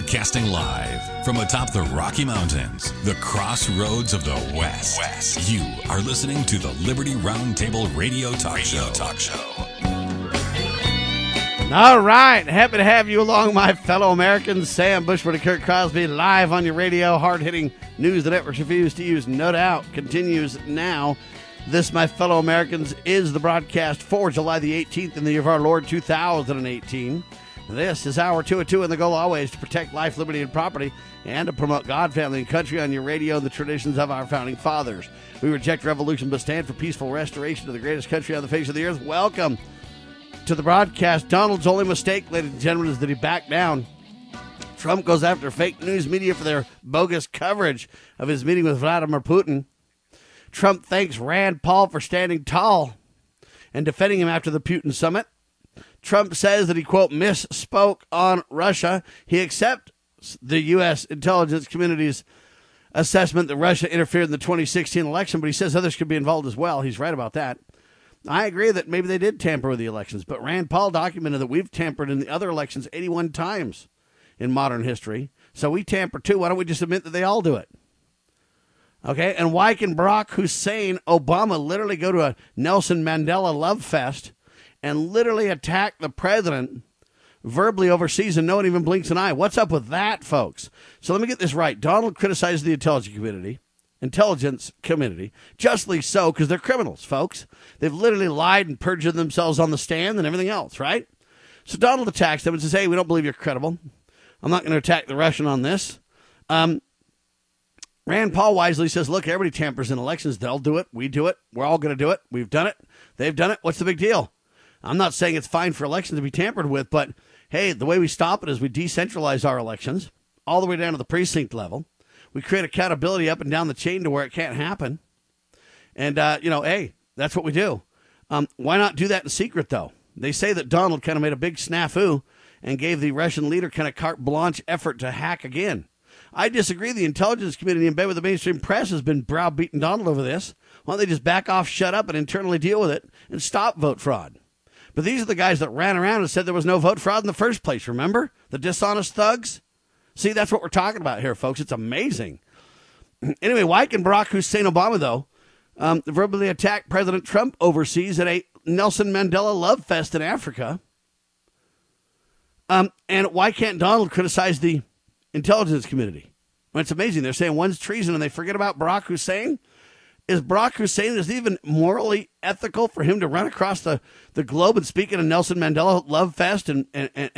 Broadcasting live from atop the Rocky Mountains, the crossroads of the West. You are listening to the Liberty Roundtable Radio Talk Show. All right. Happy to have you along, my fellow Americans. Sam Bushford and Kurt Crosby live on your radio. Hard-hitting news the networks refuse to use, no doubt, continues now. This, my fellow Americans, is the broadcast for July the 18th in the year of our Lord 2018. This is Hour 202, and the goal always to protect life, liberty, and property, and to promote God, family, and country on your radio and the traditions of our founding fathers. We reject revolution, but stand for peaceful restoration of the greatest country on the face of the earth. Welcome to the broadcast. Donald's only mistake, ladies and gentlemen, is that he backed down. Trump goes after fake news media for their bogus coverage of his meeting with Vladimir Putin. Trump thanks Rand Paul for standing tall and defending him after the Putin summit. Trump says that he, quote, misspoke on Russia. He accepts the U.S. intelligence community's assessment that Russia interfered in the 2016 election, but he says others could be involved as well. He's right about that. I agree that maybe they did tamper with the elections, but Rand Paul documented that we've tampered in the other elections 81 times in modern history. So we tamper too. Why don't we just admit that they all do it? Okay, and why can Barack Hussein Obama literally go to a Nelson Mandela love fest and literally attack the president verbally overseas and no one even blinks an eye? What's up with that, folks? So let me get this right. Donald criticizes the intelligence community, justly so, because they're criminals, folks. They've literally lied and perjured themselves on the stand and everything else, right? So Donald attacks them and says, hey, we don't believe you're credible. I'm not going to attack the Russian on this. Rand Paul wisely says, look, everybody tampers in elections. They'll do it. We do it. We're all going to do it. We've done it. They've done it. What's the big deal? I'm not saying it's fine for elections to be tampered with, but, hey, the way we stop it is we decentralize our elections all the way down to the precinct level. We create accountability up and down the chain to where it can't happen. And, hey, that's what we do. Why not do that in secret, though? They say that Donald kind of made a big snafu and gave the Russian leader kind of carte blanche effort to hack again. I disagree. The intelligence community in bed with the mainstream press has been browbeating Donald over this. Why don't they just back off, shut up, and internally deal with it and stop vote fraud? But these are the guys that ran around and said there was no vote fraud in the first place, remember? The dishonest thugs? See, that's what we're talking about here, folks. It's amazing. Anyway, why can Barack Hussein Obama, though, verbally attack President Trump overseas at a Nelson Mandela love fest in Africa? And why can't Donald criticize the intelligence community? Well, it's amazing. They're saying one's treason and they forget about Barack Hussein. Is Barack Hussein, is it even morally ethical for him to run across the globe and speak at a Nelson Mandela love fest and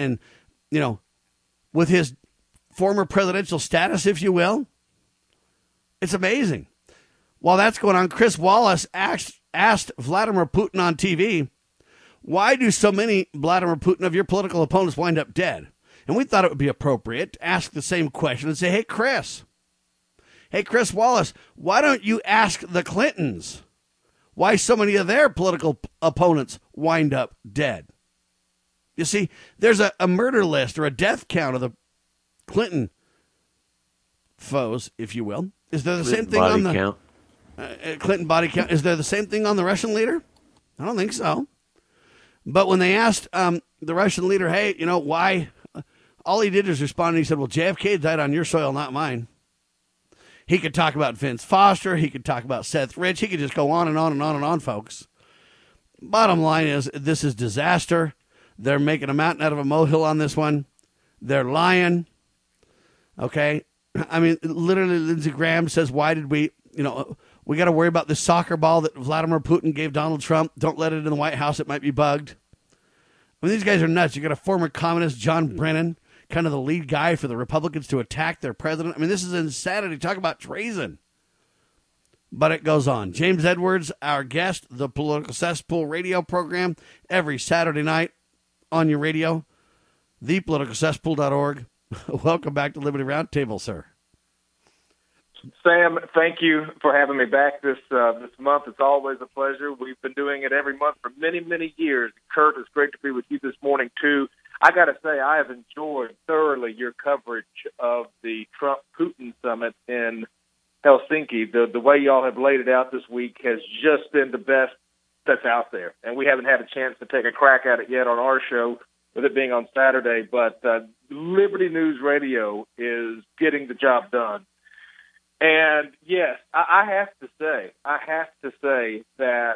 with his former presidential status, if you will? It's amazing. While that's going on, Chris Wallace asked Vladimir Putin on TV, why do so many Vladimir Putin of your political opponents wind up dead? And we thought it would be appropriate to ask the same question and say, hey, Chris Wallace, why don't you ask the Clintons why so many of their political opponents wind up dead? You see, there's a murder list or a death count of the Clinton foes, if you will. Is there the same thing on the count? Clinton body count? Is there the same thing on the Russian leader? I don't think so. But when they asked the Russian leader, hey, why? All he did was respond, and he said, well, JFK died on your soil, not mine. He could talk about Vince Foster. He could talk about Seth Rich. He could just go on and on and on and on, folks. Bottom line is, this is disaster. They're making a mountain out of a molehill on this one. They're lying. Okay? I mean, literally, Lindsey Graham says, why did we got to worry about this soccer ball that Vladimir Putin gave Donald Trump. Don't let it in the White House. It might be bugged. I mean, these guys are nuts. You got a former communist, John Brennan, kind of the lead guy for the Republicans to attack their president. I mean, this is insanity. Talk about treason. But it goes on. James Edwards, our guest, the Political Cesspool radio program, every Saturday night on your radio, thepoliticalcesspool.org. Welcome back to Liberty Roundtable, sir. Sam, thank you for having me back this month. It's always a pleasure. We've been doing it every month for many, many years. Kurt, it's great to be with you this morning, too. I got to say, I have enjoyed thoroughly your coverage of the Trump-Putin summit in Helsinki. The way y'all have laid it out this week has just been the best that's out there. And we haven't had a chance to take a crack at it yet on our show, with it being on Saturday. But Liberty News Radio is getting the job done. And yes, I have to say that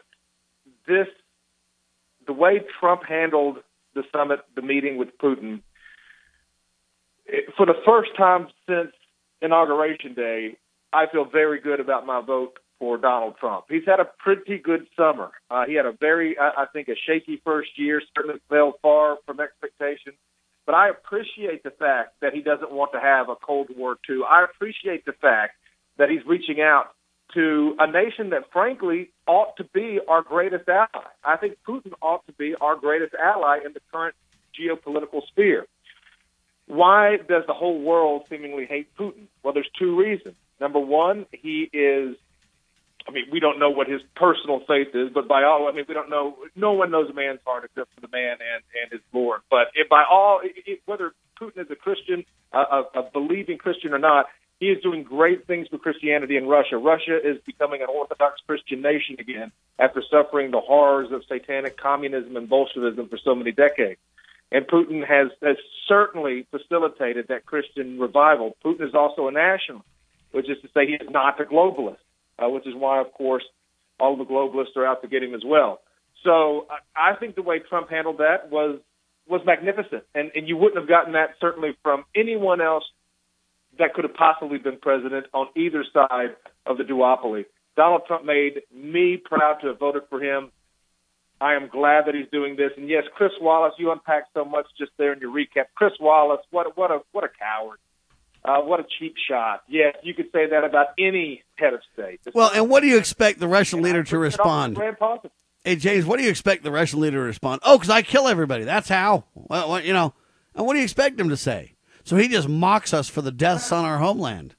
the way Trump handled the summit, the meeting with Putin, for the first time since Inauguration Day, I feel very good about my vote for Donald Trump. He's had a pretty good summer. He had a I think, a shaky first year, certainly fell far from expectations. But I appreciate the fact that he doesn't want to have a Cold War II. I appreciate the fact that he's reaching out to a nation that, frankly, ought to be our greatest ally. I think Putin ought to be our greatest ally in the current geopolitical sphere. Why does the whole world seemingly hate Putin? Well, there's two reasons. Number one, we don't know what his personal faith is, but we don't know. No one knows a man's heart except for the man and his Lord. But whether Putin is a Christian, a believing Christian or not, he is doing great things for Christianity in Russia. Russia is becoming an Orthodox Christian nation again after suffering the horrors of satanic communism and Bolshevism for so many decades. And Putin has certainly facilitated that Christian revival. Putin is also a nationalist, which is to say he is not a globalist, which is why, of course, all the globalists are out to get him as well. So I think the way Trump handled that was magnificent. And you wouldn't have gotten that certainly from anyone else that could have possibly been president on either side of the duopoly. Donald Trump made me proud to have voted for him. I am glad that he's doing this. And yes, Chris Wallace, you unpacked so much just there in your recap. Chris Wallace, what a coward. What a cheap shot. Yes, you could say that about any head of state. Well, and what do you expect the Russian leader to respond? Hey, James, what do you expect the Russian leader to respond? Oh, because I kill everybody. That's how. Well, and what do you expect him to say? So he just mocks us for the deaths on our homeland.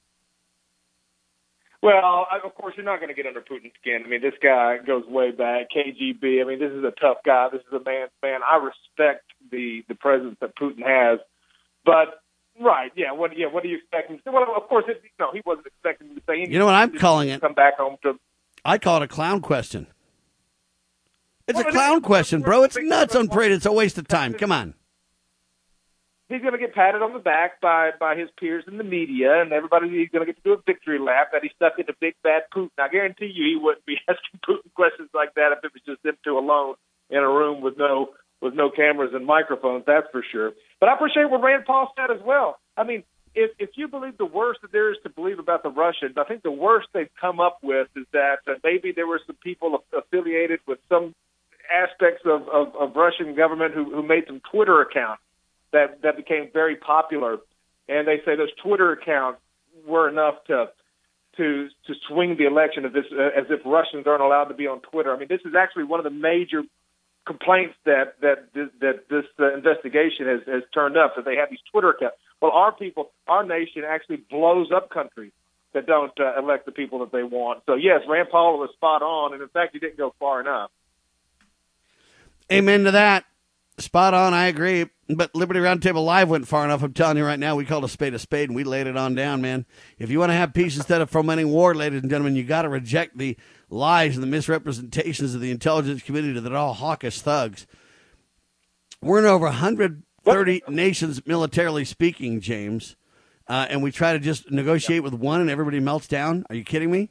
Well, of course, you're not going to get under Putin's skin. I mean, this guy goes way back, KGB. I mean, this is a tough guy. This is a man's man. I respect the presence that Putin has. But, right, what do you expect him to say? Well, of course, he wasn't expecting him to say anything. You know what I'm calling it? Come back home to. I call it a clown question. It's a clown question, bro. It's nuts on parade. It's a waste of time. Come on. He's going to get patted on the back by his peers in the media, and everybody. He's going to get to do a victory lap that he stuck into big bad Putin. I guarantee you he wouldn't be asking Putin questions like that if it was just them two alone in a room with no cameras and microphones, that's for sure. But I appreciate what Rand Paul said as well. I mean, if you believe the worst that there is to believe about the Russians, I think the worst they've come up with is that maybe there were some people affiliated with some aspects of Russian government who made some Twitter accounts that became very popular, and they say those Twitter accounts were enough to swing the election as if Russians aren't allowed to be on Twitter. I mean, this is actually one of the major complaints that this investigation has turned up, that they have these Twitter accounts. Well, our nation actually blows up countries that don't elect the people that they want. So yes, Rand Paul was spot on, and in fact, he didn't go far enough. Amen to that. Spot on, I agree. But Liberty Roundtable Live went far enough. I'm telling you right now, we called a spade, and we laid it on down, man. If you want to have peace instead of fomenting war, ladies and gentlemen, you got to reject the lies and the misrepresentations of the intelligence community that are all hawkish thugs. We're in over 130 nations militarily speaking, James, and we try to just negotiate with one and everybody melts down. Are you kidding me?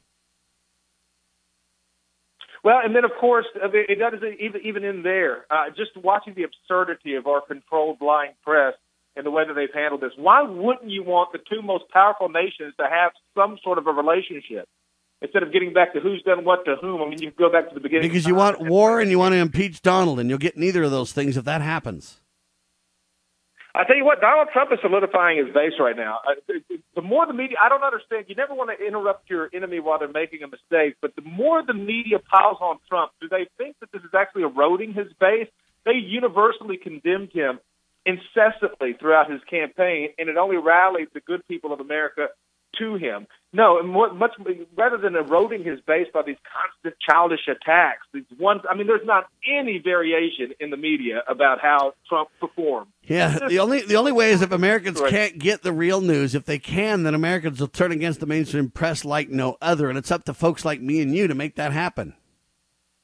Well, and then, of course, it does even in there. Just watching the absurdity of our controlled lying press and the way that they've handled this. Why wouldn't you want the two most powerful nations to have some sort of a relationship instead of getting back to who's done what to whom? I mean, you can go back to the beginning. Because you want war and you want to impeach Donald, and you'll get neither of those things if that happens. I tell you what, Donald Trump is solidifying his base right now. The more the media, I don't understand. You never want to interrupt your enemy while they're making a mistake, but the more the media piles on Trump, do they think that this is actually eroding his base? They universally condemned him incessantly throughout his campaign, and it only rallied the good people of America to him. No, much rather than eroding his base by these constant childish attacks, there's not any variation in the media about how Trump performed. Yeah, the only way is if Americans can't get the real news. If they can, then Americans will turn against the mainstream press like no other, and it's up to folks like me and you to make that happen.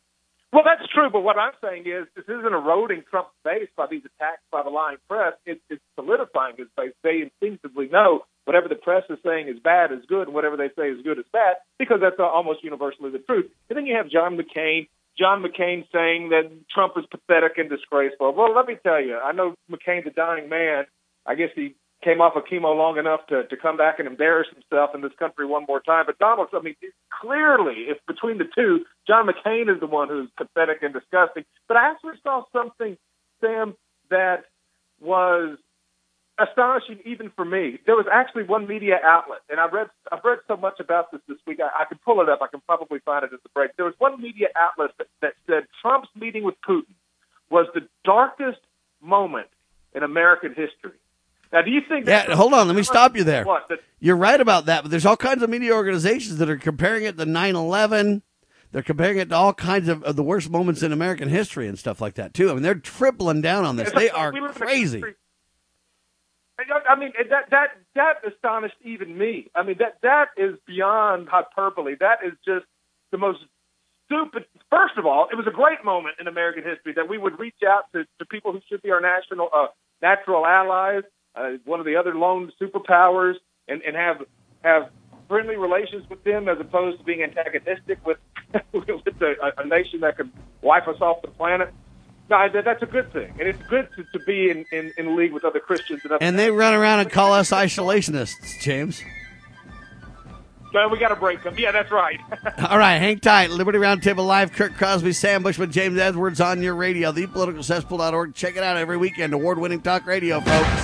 Well, that's true, but what I'm saying is this isn't eroding Trump's base by these attacks by the lying press. It's solidifying his base. They instinctively know whatever the press is saying is bad is good, and whatever they say is good is bad, because that's almost universally the truth. And then you have John McCain saying that Trump is pathetic and disgraceful. Well, let me tell you, I know McCain's a dying man. I guess he came off of chemo long enough to come back and embarrass himself in this country one more time. But Donald, I mean, clearly, if between the two, John McCain is the one who's pathetic and disgusting. But I actually saw something, Sam, that was astonishing even for me. There was actually one media outlet, and I've read so much about this week. I can pull it up. I can probably find it at the break. There was one media outlet that said Trump's meeting with Putin was the darkest moment in American history. Now, do you think? Yeah, hold on. Let me stop you there. You're right about that, but there's all kinds of media organizations that are comparing it to 9/11. They're comparing it to all kinds of the worst moments in American history and stuff like that, too. I mean, they're tripling down on this. They are crazy. I mean, that astonished even me. I mean, that is beyond hyperbole. That is just the most stupid. First of all, it was a great moment in American history that we would reach out to people who should be our natural allies, one of the other lone superpowers, and have friendly relations with them as opposed to being antagonistic with a nation that could wipe us off the planet. No, that's a good thing, and it's good to be in league with other Christians. And they run around and call us isolationists, James. Well, we got to break them. Yeah, that's right. All right, hang tight. Liberty Roundtable Live, Kirk Crosby, Sam Bushman, James Edwards on your radio, thepoliticalcesspool.org. Check it out every weekend. Award-winning talk radio, folks.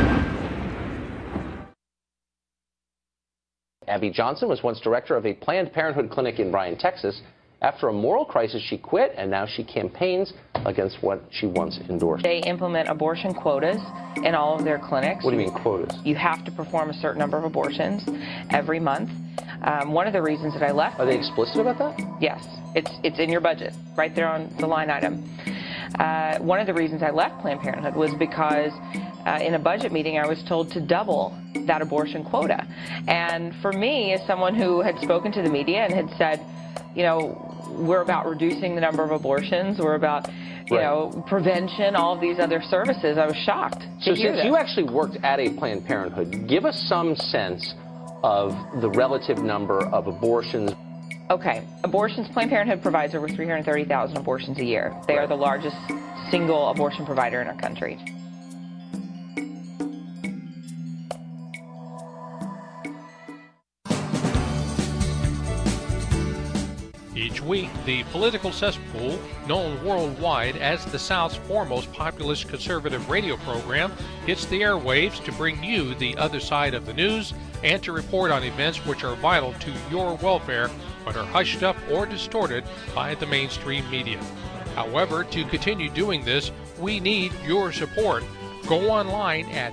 Abby Johnson was once director of a Planned Parenthood clinic in Bryan, Texas. After a moral crisis, she quit, and now she campaigns against what she once endorsed. They implement abortion quotas in all of their clinics. What do you mean quotas? You have to perform a certain number of abortions every month. One of the reasons that I left... Are they explicit about that? Yes. It's in your budget, right there on the line item. One of the reasons I left Planned Parenthood was because in a budget meeting I was told to double that abortion quota. And for me, as someone who had spoken to the media and had said, you know, we're about reducing the number of abortions, we're about, you know, prevention, all of these other services, I was shocked to hear this. You actually worked at a Planned Parenthood, give us some sense of the relative number of abortions. Okay, abortions, Planned Parenthood provides over 330,000 abortions a year. They are the largest single abortion provider in our country. Each week, the Political Cesspool, known worldwide as the South's foremost populist conservative radio program, hits the airwaves to bring you the other side of the news and to report on events which are vital to your welfare but are hushed up or distorted by the mainstream media. However, to continue doing this, we need your support. Go online at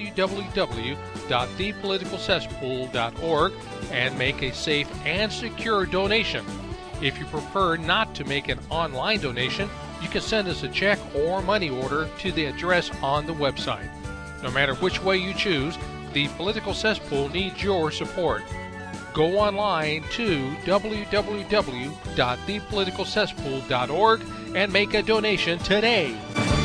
www.thepoliticalcesspool.org and make a safe and secure donation. If you prefer not to make an online donation, you can send us a check or money order to the address on the website. No matter which way you choose, the Political Cesspool needs your support. Go online to www.thepoliticalcesspool.org and make a donation today.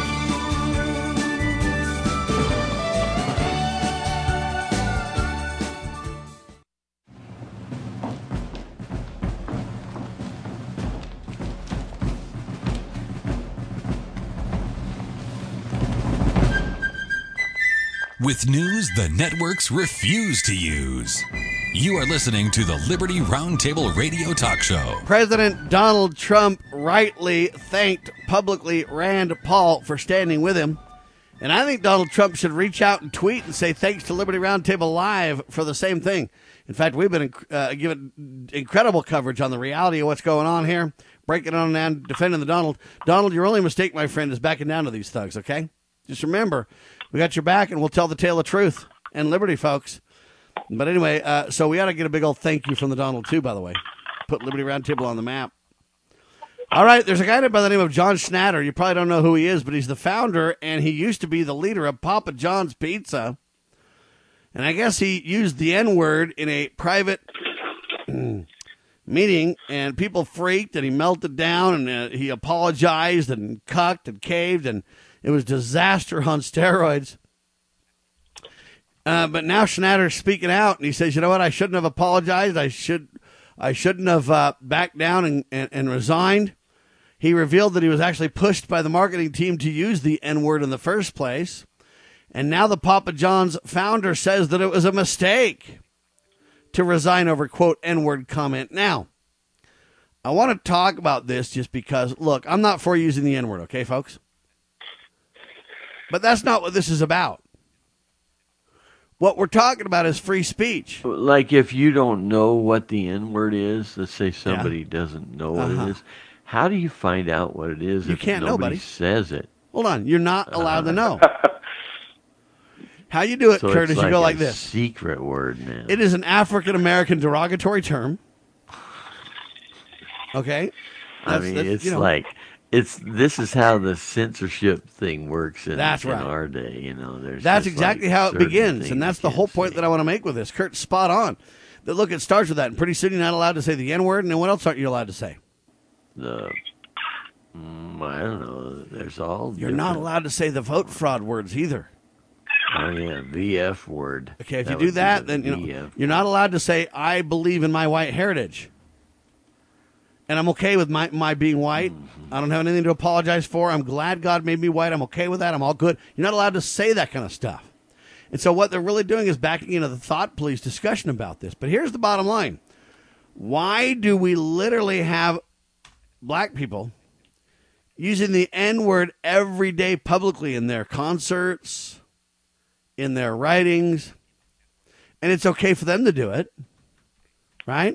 With news the networks refuse to use. You are listening to the Liberty Roundtable Radio Talk Show. President Donald Trump rightly thanked publicly Rand Paul for standing with him. And I think Donald Trump should reach out and tweet and say thanks to Liberty Roundtable Live for the same thing. In fact, we've been giving incredible coverage on the reality of what's going on here, breaking it on and defending the Donald. Donald, your only mistake, my friend, is backing down to these thugs, okay? Just remember, we got your back, and we'll tell the tale of truth and liberty, folks. But anyway, so we ought to get a big old thank you from the Donald, too, by the way. Put Liberty Roundtable on the map. All right, there's a guy by the name of John Schnatter. You probably don't know who he is, but he's the founder, and he used to be the leader of Papa John's Pizza. And I guess he used the N-word in a private meeting, and people freaked, and he melted down, and he apologized and cucked and caved, and it was disaster on steroids. But now Schnatter's speaking out, and he says, you know what, I shouldn't have apologized. I shouldn't have backed down and resigned. He revealed that he was actually pushed by the marketing team to use the N-word in the first place. And now the Papa John's founder says that it was a mistake to resign over, quote, N-word comment. Now, I want to talk about this just because, look, I'm not for using the N-word, okay, folks? But that's not what this is about. What we're talking about is free speech. Like if you don't know what the N-word is, let's say somebody doesn't know what it is, how do you find out what it is if can't know, nobody buddy. says it? Hold on. You're not allowed to know. How you do it, So Curtis, it's you go like a this. Secret word now. It is an African-American derogatory term. Okay? This is how the censorship thing works in That's right. our day. You know, that's exactly how it begins, and that's the whole point that I want to make with this. Kurt's spot on. That look, it starts with that, and pretty soon you're not allowed to say the N-word, and then what else aren't you allowed to say? I don't know. There's all. You're not allowed to say the vote fraud words either. Oh yeah, VF word. Okay, if you do that, then you're not allowed to say I believe in my white heritage. And I'm okay with my being white. Mm-hmm. I don't have anything to apologize for. I'm glad God made me white. I'm okay with that. I'm all good. You're not allowed to say that kind of stuff. And so what they're really doing is backing into the thought police discussion about this. But here's the bottom line. Why do we literally have black people using the N-word every day publicly in their concerts, in their writings, and it's okay for them to do it, right?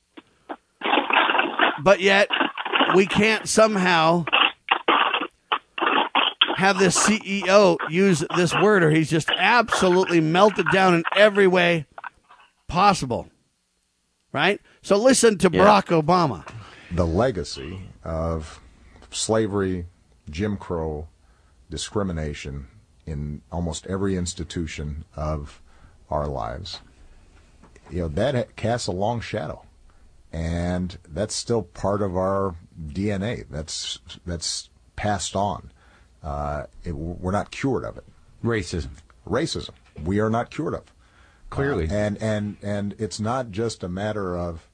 But yet, we can't somehow have this CEO use this word, or he's just absolutely melted down in every way possible, right? So listen to Barack Obama. The legacy of slavery, Jim Crow, discrimination in almost every institution of our lives, that casts a long shadow. And that's still part of our DNA. That's passed on. We're not cured of it. Racism. We are not cured of. Clearly. And it's not just a matter of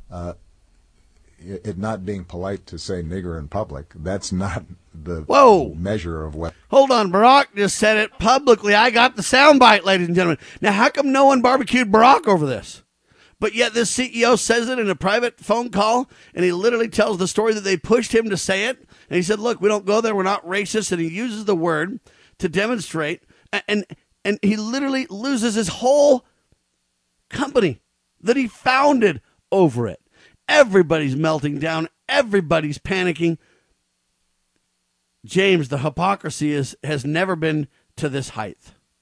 it not being polite to say nigger in public. That's not the measure of what. Hold on, Barack just said it publicly. I got the soundbite, ladies and gentlemen. Now, how come no one barbecued Barack over this? But yet this CEO says it in a private phone call, and he literally tells the story that they pushed him to say it. And he said, look, we don't go there. We're not racist. And he uses the word to demonstrate. And he literally loses his whole company that he founded over it. Everybody's melting down. Everybody's panicking. James, the hypocrisy has never been to this height.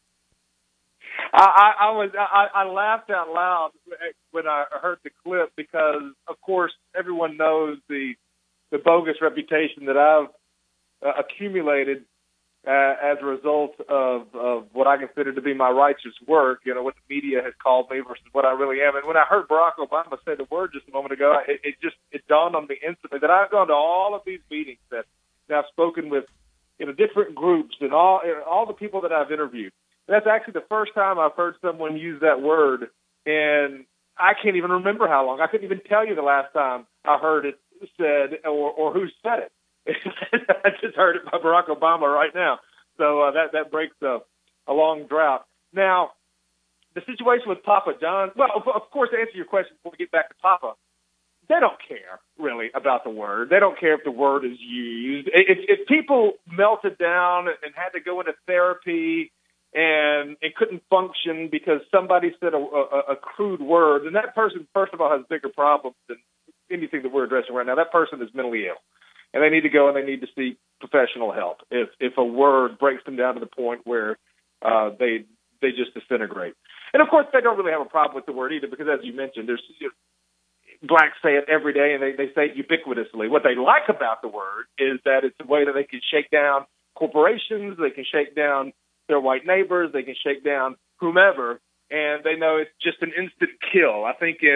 I laughed out loud when I heard the clip because, of course, everyone knows the bogus reputation that I've accumulated as a result of what I consider to be my righteous work. What the media has called me versus what I really am. And when I heard Barack Obama say the word just a moment ago, it dawned on me instantly that I've gone to all of these meetings that I've spoken with, different groups and all the people that I've interviewed. That's actually the first time I've heard someone use that word, and I can't even remember how long. I couldn't even tell you the last time I heard it said or who said it. I just heard it by Barack Obama right now. So that breaks a long drought. Now, the situation with Papa John, well, of course, to answer your question before we get back to Papa, they don't care, really, about the word. They don't care if the word is used. If people melted down and had to go into therapy and it couldn't function because somebody said a crude word, then that person, first of all, has bigger problems than anything that we're addressing right now. That person is mentally ill, and they need to go and they need to seek professional help if a word breaks them down to the point where they just disintegrate. And, of course, they don't really have a problem with the word either because, as you mentioned, there's blacks say it every day, and they say it ubiquitously. What they like about the word is that it's a way that they can shake down corporations, they can shake down their white neighbors, they can shake down whomever, and they know it's just an instant kill. I think in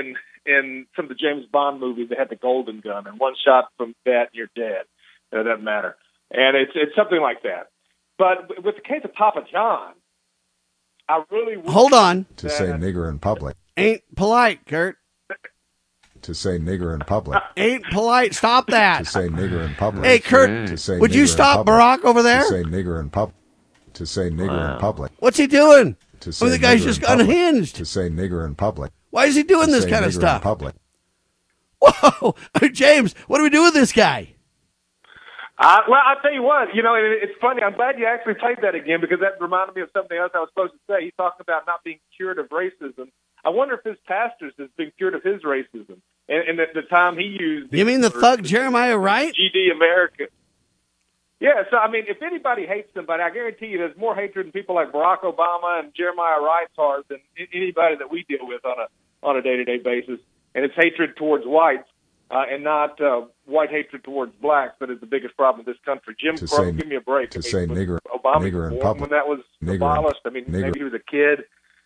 in some of the James Bond movies that had the golden gun, and one shot from that, you're dead. It doesn't matter. And it's something like that. But with the case of Papa John, I really hold on to say nigger in public ain't polite, Kurt. To say nigger in public ain't polite. Stop that. To say nigger in public. Hey, Kurt, to say would you stop Barack over there? To say nigger in public. To say nigger in public. What's he doing? To say the guy's just unhinged. To say nigger in public. Why is he doing this kind of stuff? In public. Whoa, James, what do we do with this guy? Well, I'll tell you what, it's funny. I'm glad you actually played that again because that reminded me of something else I was supposed to say. He's talking about not being cured of racism. I wonder if his pastors has been cured of his racism. And at the time he used... You mean the thug Jeremiah Wright? GD America. Yeah, so, I mean, if anybody hates somebody, I guarantee you there's more hatred in people like Barack Obama and Jeremiah Wright's heart than anybody that we deal with on a day-to-day basis. And it's hatred towards whites. And not white hatred towards blacks that is the biggest problem in this country. Jim Crow, give me a break. To say nigger, Obama nigger in public. When that was abolished, I mean, maybe he was a kid.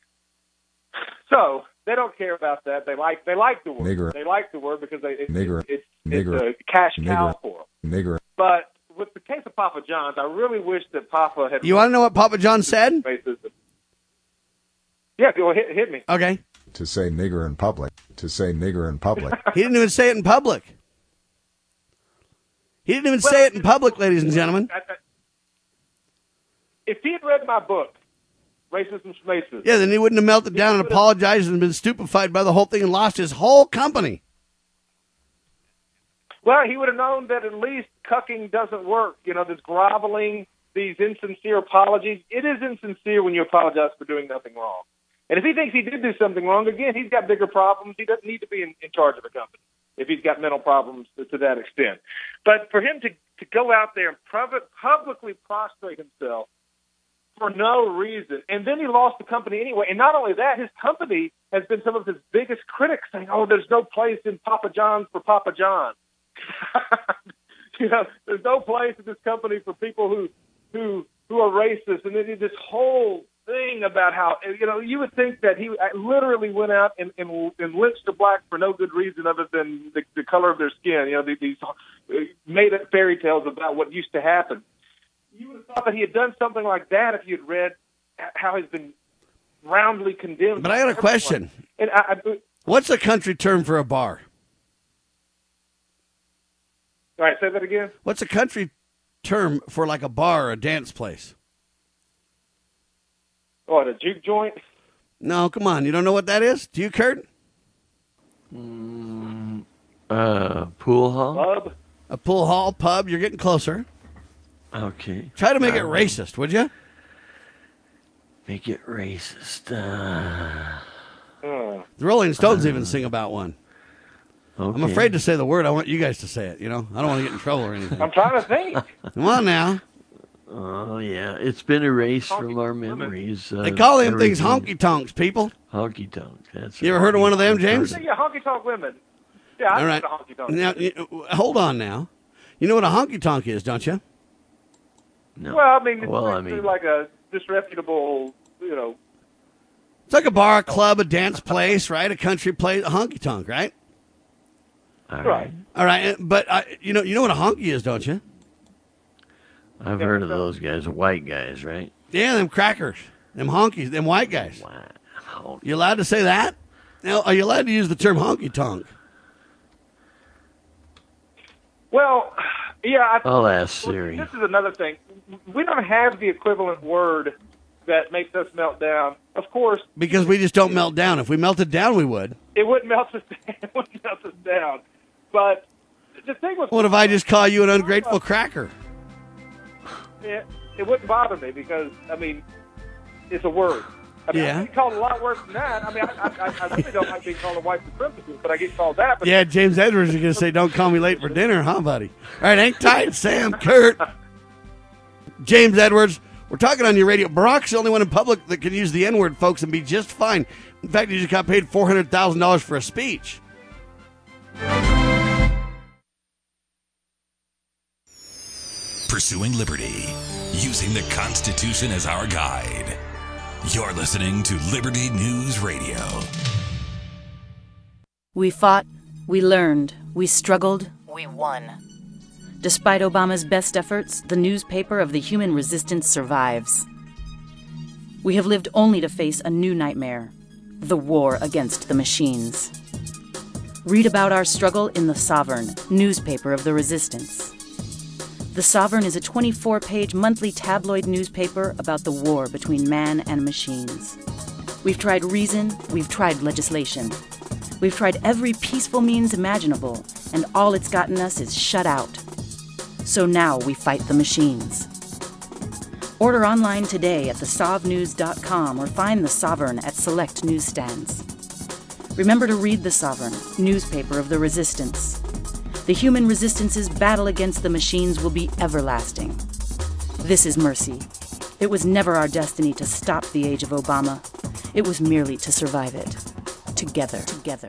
So they don't care about that. They like the word. Nigger. They like the word because it's nigger, a cash cow for them. Nigger. But with the case of Papa John's, I really wish that Papa had... You want to know what Papa John said? Yeah, go ahead, hit me. Okay. To say nigger in public. To say nigger in public. He didn't even say it in public. He didn't even say it in public, ladies and gentlemen. If he had read my book, Racism Schmacism... Yeah, then he wouldn't have melted down and apologized and been stupefied by the whole thing and lost his whole company. Well, he would have known that at least cucking doesn't work. This groveling, these insincere apologies. It is insincere when you apologize for doing nothing wrong. And if he thinks he did do something wrong, again, he's got bigger problems. He doesn't need to be in charge of a company if he's got mental problems to that extent. But for him to go out there and publicly prostrate himself for no reason, and then he lost the company anyway. And not only that, his company has been some of his biggest critics saying, oh, there's no place in Papa John's for Papa John. There's no place in this company for people who are racist. And then this whole thing about how, you would think that he literally went out and lynched the blacks for no good reason other than the color of their skin. These made-up fairy tales about what used to happen. You would have thought that he had done something like that if you had read how he's been roundly condemned. But I got a question. And what's a country term for a bar? All right, say that again. What's a country term for like a bar or a dance place? Oh, a juke joint? No, come on. You don't know what that is? Do you, Kurt? Pool hall? Pub? A pool hall, pub. You're getting closer. Okay. Try to make it racist, would you? Make it racist. The Rolling Stones even sing about one. Okay. I'm afraid to say the word. I want you guys to say it, I don't want to get in trouble or anything. I'm trying to think. Come on now. Oh, yeah. It's been erased from our memories. They call them things honky-tonks, people. Honky-tonks. That's you ever heard of one of them, James? Yeah, honky-tonk women. Yeah, I've heard of honky-tonk. Now, hold on now. You know what a honky-tonk is, don't you? No. Well, I mean, it's like a disreputable, It's like a bar, a club, a dance place, right? A country place, a honky-tonk, right? All right. All right, but you know what a honky is, don't you? I've heard of those guys, white guys, right? Yeah, them crackers, them honkies, them white guys. Wow. You allowed to say that? Now, are you allowed to use the term honky-tonk? Well, yeah. I'll ask Siri. This is another thing. We don't have the equivalent word that makes us melt down. Of course. Because we just don't melt down. If we melted down, we would. It wouldn't melt us down. It wouldn't melt us down. But the thing was... What if I just call you an ungrateful cracker? It wouldn't bother me because, I mean, it's a word. I mean, I get called a lot worse than that. I mean, I really don't like being called a white supremacist, but I get called that. But yeah, James Edwards is going to say, don't call me late for dinner, huh, buddy? All right, hang tight, Sam, Kurt. James Edwards, we're talking on your radio. Barack's the only one in public that can use the N-word, folks, and be just fine. In fact, he just got paid $400,000 for a speech. Pursuing liberty, using the Constitution as our guide. You're listening to Liberty News Radio. We fought, we learned, we struggled, we won. Despite Obama's best efforts, the newspaper of the human resistance survives. We have lived only to face a new nightmare, the war against the machines. Read about our struggle in The Sovereign, newspaper of the resistance. The Sovereign is a 24-page monthly tabloid newspaper about the war between man and machines. We've tried reason, we've tried legislation. We've tried every peaceful means imaginable, and all it's gotten us is shut out. So now we fight the machines. Order online today at thesovnews.com or find The Sovereign at select newsstands. Remember to read The Sovereign, newspaper of the resistance. The human resistance's battle against the machines will be everlasting. This is mercy. It was never our destiny to stop the age of Obama. It was merely to survive it. Together.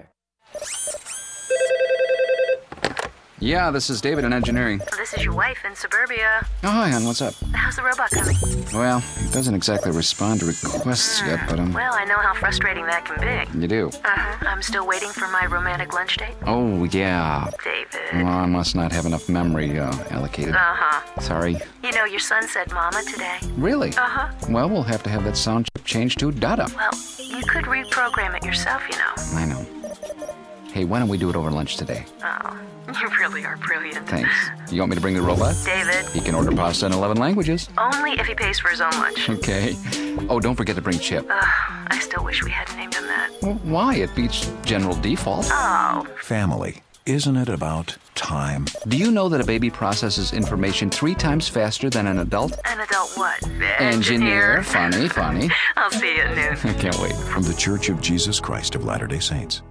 Yeah, this is David in engineering. This is your wife in suburbia. Oh, hi, hon. What's up? How's the robot coming? Well, it doesn't exactly respond to requests yet, but Well, I know how frustrating that can be. You do? Uh-huh. I'm still waiting for my romantic lunch date. Oh, yeah. David. Well, I must not have enough memory allocated. Uh-huh. Sorry. You know, your son said mama today. Really? Uh-huh. Well, we'll have to have that sound chip changed to Dada. Well, you could reprogram it yourself, you know. I know. Hey, why don't we do it over lunch today? Oh, you really are brilliant. Thanks. You want me to bring the robot? David. He can order pasta in 11 languages. Only if he pays for his own lunch. Okay. Oh, don't forget to bring Chip. I still wish we hadn't named him that. Well, why? It beats general default. Oh. Family. Isn't it about time? Do you know that a baby processes information 3 times faster than an adult? An adult what? Engineer. Funny. I'll see you at noon. I can't wait. From the Church of Jesus Christ of Latter-day Saints.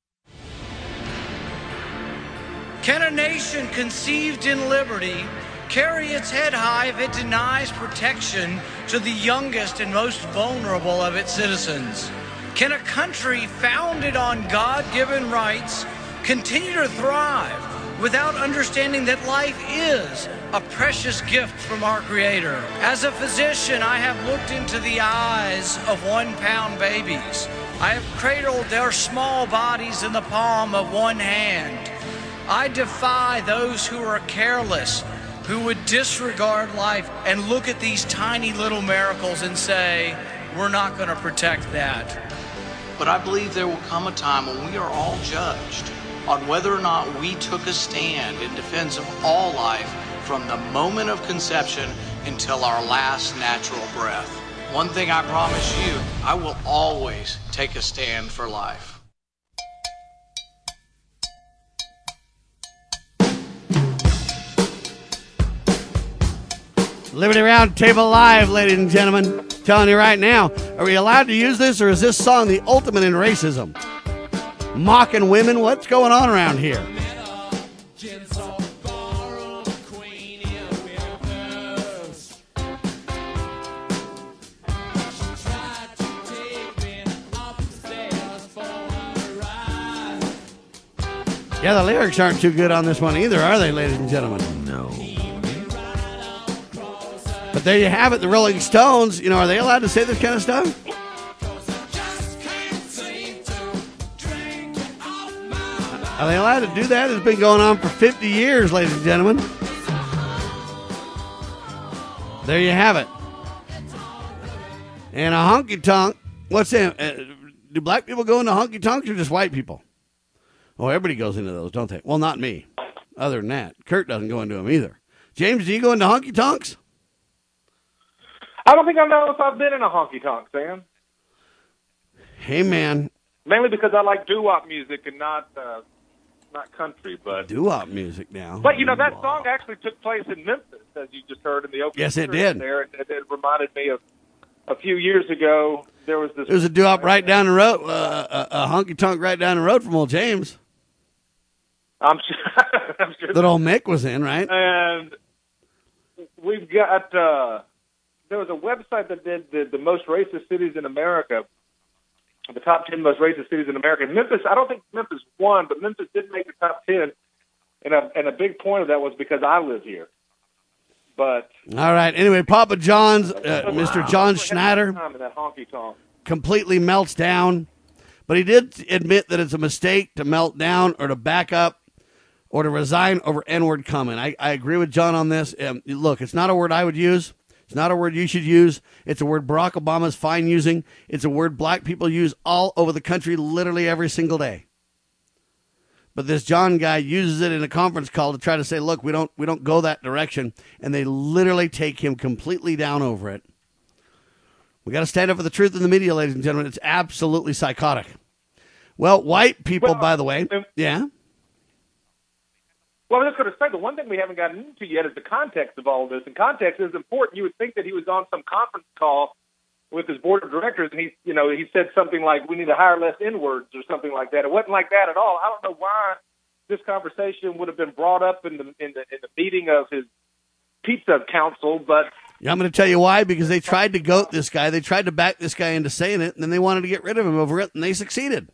Can a nation conceived in liberty carry its head high if it denies protection to the youngest and most vulnerable of its citizens? Can a country founded on God-given rights continue to thrive without understanding that life is a precious gift from our Creator? As a physician, I have looked into the eyes of 1-pound babies. I have cradled their small bodies in the palm of one hand. I defy those who are careless, who would disregard life and look at these tiny little miracles and say, we're not going to protect that. But I believe there will come a time when we are all judged on whether or not we took a stand in defense of all life from the moment of conception until our last natural breath. One thing I promise you, I will always take a stand for life. Liberty Roundtable Live, ladies and gentlemen. Telling you right now, are we allowed to use this, or is this song the ultimate in racism? Mocking women? What's going on around here? Yeah, the lyrics aren't too good on this one either, are they, ladies and gentlemen? No. But there you have it, the Rolling Stones. You know, are they allowed to say this kind of stuff? Are they allowed to do that? It's been going on for 50 years, ladies and gentlemen. There you have it. And a honky-tonk. What's that? Do black people go into honky-tonks or just white people? Oh, everybody goes into those, don't they? Well, not me. Other than that, Kurt doesn't go into them either. James, do you go into honky-tonks? I don't think I know if I've been in a honky-tonk, Sam. Hey, man. Mainly because I like doo-wop music and not country, but doo-wop music now. But you know that song actually took place in Memphis, as you just heard in the opening. Yes, it did. There, it reminded me of a few years ago. There was this. There was a doo-wop right down the road, a honky-tonk right down the road from old James. I'm sure that old Mick was in, right? And we've got. There was a website that did the most racist cities in America. The top 10 most racist cities in America. Memphis, I don't think Memphis won, but Memphis did make the top 10. And a big point of that was because I live here. But all right. Anyway, Papa John's, Mr. John Schneider, in that honky-tonk. completely melts down. But he did admit that it's a mistake to melt down or to back up or to resign over N-word comment. I agree with John on this. Look, it's not a word I would use. It's not a word you should use. It's a word Barack Obama's fine using. It's a word black people use all over the country literally every single day. But this John guy uses it in a conference call to try to say, look, we don't go that direction. And they literally take him completely down over it. We got to stand up for the truth in the media, ladies and gentlemen. It's absolutely psychotic. Well, white people, by the way, yeah? Well, I was just going to say, the one thing we haven't gotten into yet is the context of all of this. And context is important. You would think that he was on some conference call with his board of directors, and he said something like, we need to hire less N-words or something like that. It wasn't like that at all. I don't know why this conversation would have been brought up in the meeting of his pizza council, but... Yeah, I'm going to tell you why, because they tried to goat this guy. They tried to back this guy into saying it, and then they wanted to get rid of him over it, and they succeeded.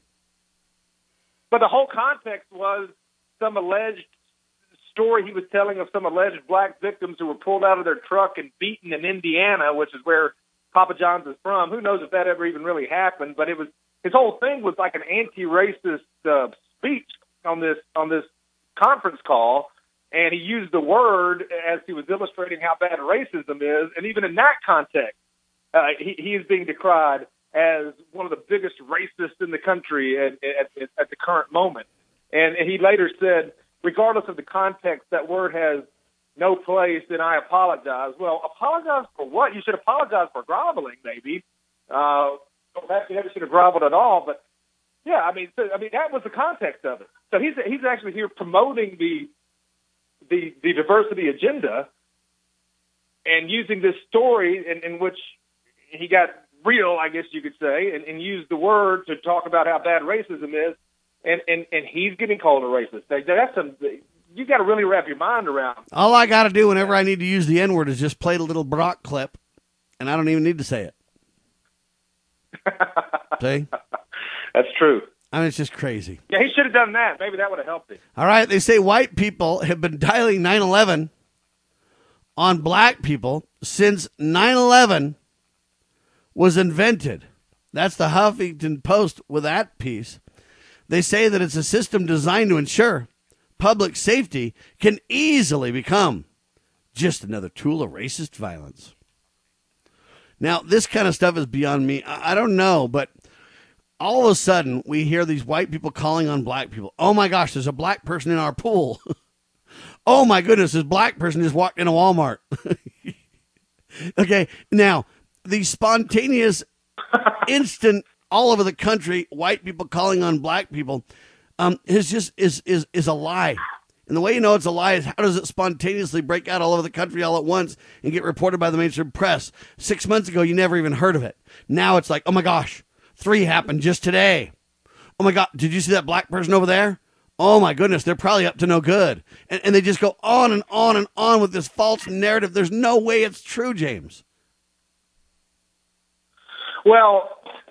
But the whole context was some alleged story he was telling of some alleged black victims who were pulled out of their truck and beaten in Indiana, which is where Papa John's is from. Who knows if that ever even really happened? But his whole thing was like an anti-racist speech on this conference call. And he used the word as he was illustrating how bad racism is. And even in that context, he is being decried as one of the biggest racists in the country at the current moment. And he later said, regardless of the context, that word has no place, and I apologize. Well, apologize for what? You should apologize for groveling, maybe. Perhaps you never should have groveled at all. But, yeah, I mean, that was the context of it. So he's actually here promoting the diversity agenda and using this story in which he got real, I guess you could say, and used the word to talk about how bad racism is, and he's getting called a racist. You got to really wrap your mind around. All I got to do whenever I need to use the N-word is just play the little Brock clip, and I don't even need to say it. See? That's true. I mean, it's just crazy. Yeah, he should have done that. Maybe that would have helped him. All right, they say white people have been dialing 9/11 on black people since 9/11 was invented. That's the Huffington Post with that piece. They say that it's a system designed to ensure public safety can easily become just another tool of racist violence. Now, this kind of stuff is beyond me. I don't know, but all of a sudden, we hear these white people calling on black people. Oh, my gosh, there's a black person in our pool. Oh, my goodness, this black person just walked into Walmart. Okay, now, the spontaneous, instant, all over the country, white people calling on black people is a lie. And the way you know it's a lie is how does it spontaneously break out all over the country all at once and get reported by the mainstream press? 6 months ago, you never even heard of it. Now it's like, oh, my gosh. 3 happened just today. Oh, my God. Did you see that black person over there? Oh, my goodness. They're probably up to no good. And they just go on and on and on with this false narrative. There's no way it's true, James. Well,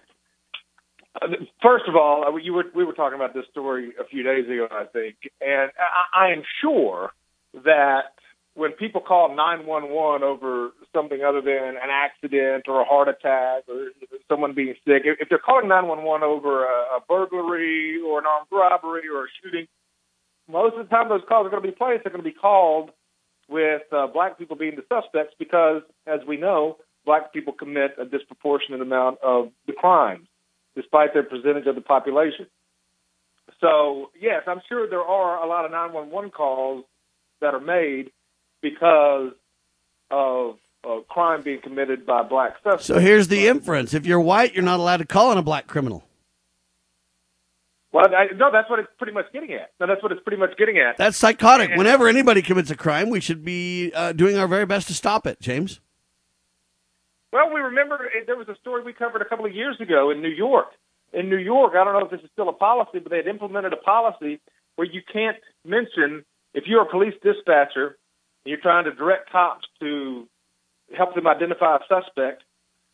first of all, we were talking about this story a few days ago, I think. And I am sure that when people call 911 over something other than an accident or a heart attack or someone being sick, if they're calling 911 over a burglary or an armed robbery or a shooting, most of the time those calls are going to be placed. They're going to be called with black people being the suspects because, as we know, black people commit a disproportionate amount of the crimes, despite their percentage of the population. So, yes, I'm sure there are a lot of 911 calls that are made because of crime being committed by black suspects. So here's the inference. If you're white, you're not allowed to call on a black criminal. Well, no, that's what it's pretty much getting at. No, that's what it's pretty much getting at. That's psychotic. Whenever anybody commits a crime, we should be doing our very best to stop it, James. Well, we remember there was a story we covered a couple of years ago in New York. In New York, I don't know if this is still a policy, but they had implemented a policy where you can't mention, if you're a police dispatcher, you're trying to direct cops to help them identify a suspect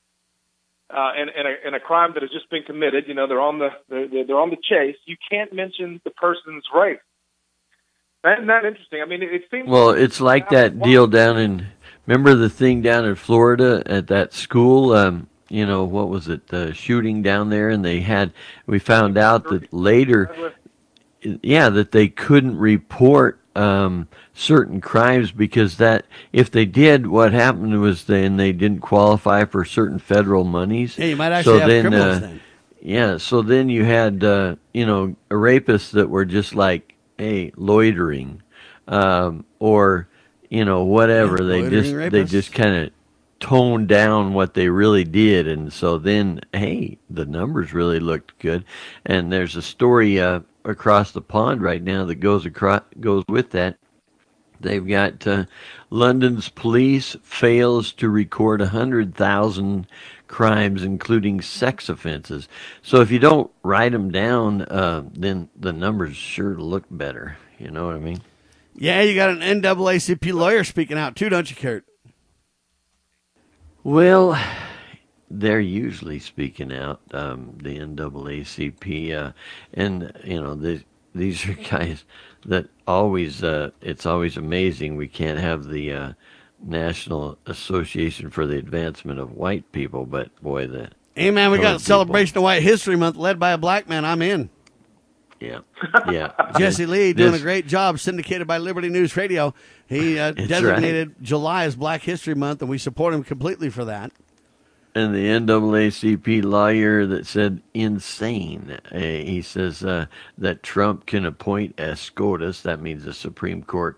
in a crime that has just been committed. You know, they're on the chase. You can't mention the person's race. Isn't that interesting? I mean, it seems. Well, it's like that deal down in. Remember the thing down in Florida at that school? what was it, the shooting down there, and we found out that later, that they couldn't report certain crimes because that if they did, what happened was they didn't qualify for certain federal monies. Yeah, you might actually have criminals then. Yeah, so then you had rapists that were just like, hey, loitering, or whatever. Yeah, they just kind of toned down what they really did, and so then, hey, the numbers really looked good. And there's a story across the pond right now that goes with that. They've got London's police fails to record 100,000 crimes, including sex offenses. So if you don't write them down, then the numbers sure look better. You know what I mean? Yeah, you got an NAACP lawyer speaking out too, don't you, Kurt? Well, they're usually speaking out, the NAACP, and these are guys that always, it's always amazing we can't have the National Association for the Advancement of White People, but boy, hey man, we got a celebration of White History Month led by a black man. I'm in. Yeah. Jesse Lee doing a great job, syndicated by Liberty News Radio. He designated July as Black History Month, and we support him completely for that. And the NAACP lawyer that said insane, he says that Trump can appoint a SCOTUS, that means a Supreme Court,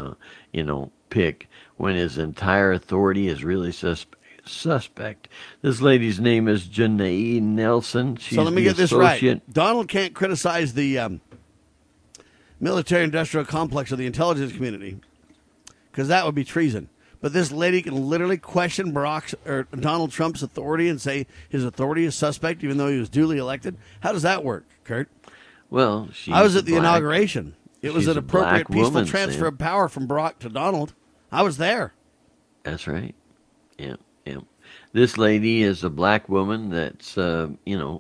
pick, when his entire authority is really suspect. This lady's name is Janae Nelson. She's so let me get this right. associate. Donald can't criticize the military-industrial complex of the intelligence community because that would be treason. But this lady can literally question Donald Trump's authority and say his authority is suspect even though he was duly elected. How does that work, Kurt? Well, I was at the inauguration. It was an appropriate, peaceful transfer of power from Barack to Donald. I was there. That's right. Yeah. This lady is a black woman that's, in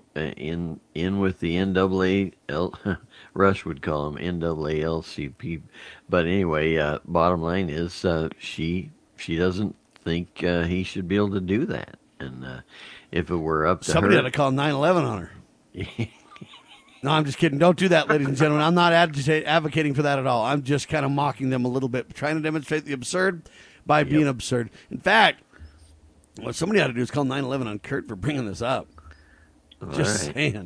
with the Rush would call them NAACP. But anyway, bottom line is she doesn't think he should be able to do that. And if it were up to somebody her... had to call 9/11 on her. No, I'm just kidding. Don't do that, ladies and gentlemen. I'm not advocating for that at all. I'm just kind of mocking them a little bit, trying to demonstrate the absurd by being absurd. In fact, what somebody ought to do is call 9/11 on Kurt for bringing this up. Just saying.